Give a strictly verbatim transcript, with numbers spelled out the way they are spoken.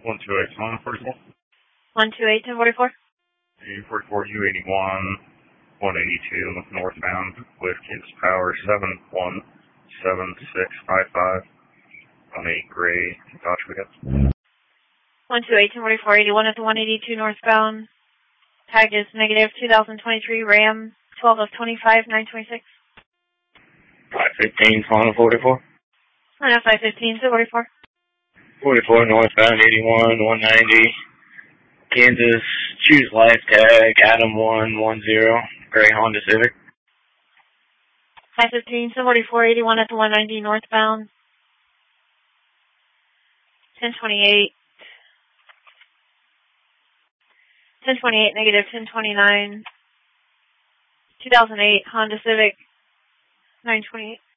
one two eight, one forty-four. one two eight, ten forty-four. U forty-four, U eighty-one, one eighty-two, northbound with Kids Power seven one seven six five five on a gray Dodge pickup. one two eight, ten forty-four, eighty-one at the one eighty-two northbound. Tag is negative two thousand twenty-three Ram, twelve of twenty-five, nine twenty-six. five fifteen, Honda forty-four. Honda five fifteen, forty-four. forty-four, northbound, eighty-one, one ninety. Kansas, choose life tag, Adam one one zero, gray Honda Civic. five fifteen, forty-four, eighty-one at the one ninety northbound. ten twenty-eight. ten twenty-eight, negative ten twenty-nine. two thousand eight Honda Civic, nine twenty-eight.